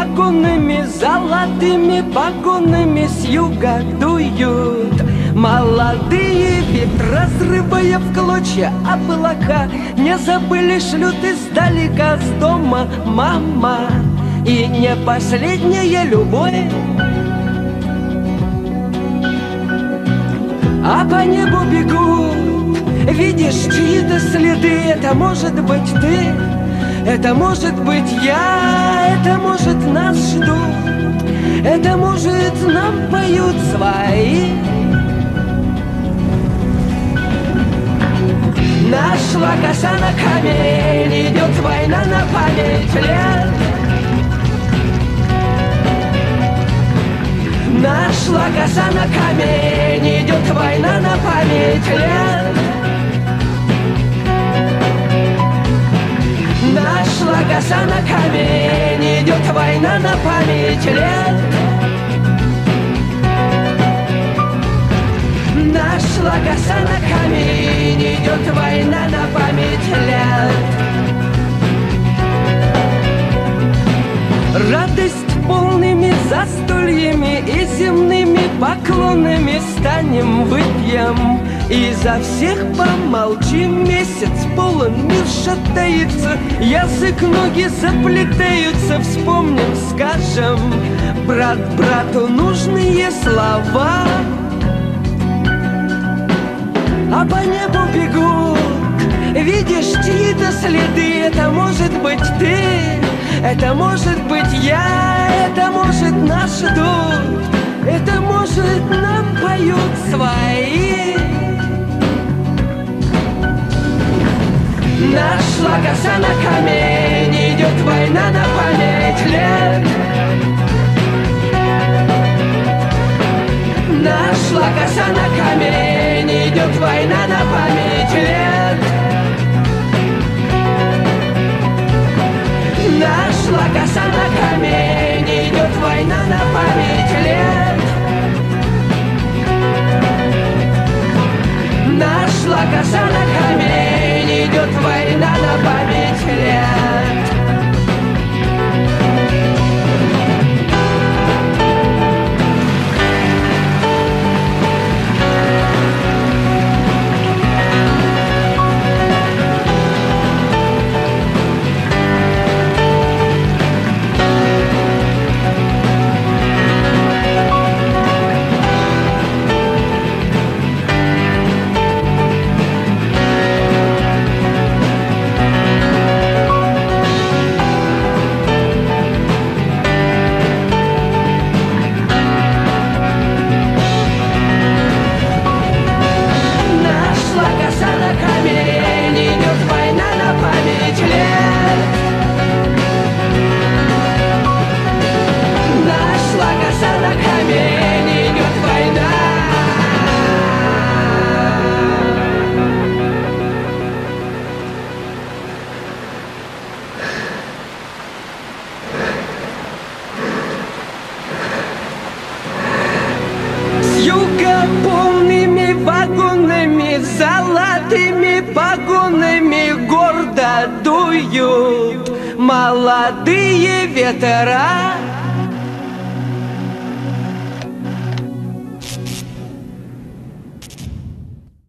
вагонами, золотыми погонами с юга дуют молодые ветра, разрывая в клочья облака. Не забыли, шлют издалека с дома мама. И не последняя любовь, а по небу бегут, видишь, чьи-то следы. Это может быть ты, это может быть я, это может нас ждут, это может нам поют свои. Нашла коса на камень, идет война на память лет. Нашла коса на камень, идет война на память лет. Нашла коса на камень, идет война на память лет. Нашла коса на камень, идет война на память лет. Радость полными застольями и земными поклонами станем, выпьем и за всех помолчим. Месяц полон, мир шатается, язык, ноги заплетаются. Вспомним, скажем брат брату нужные слова. А по небу бегут, видишь, чьи-то следы. Это может быть ты, это может быть я, это может нас ждут, это может нам поют свои. Нашла коса на камень, идет война на память лет. Нашла коса на камень, идет война на память лет. Нашла коса на камень, идет война на память лет. Нашла коса на камень, идет война на память лет. Полными вагонами, золотыми погонами гордо дуют молодые ветра.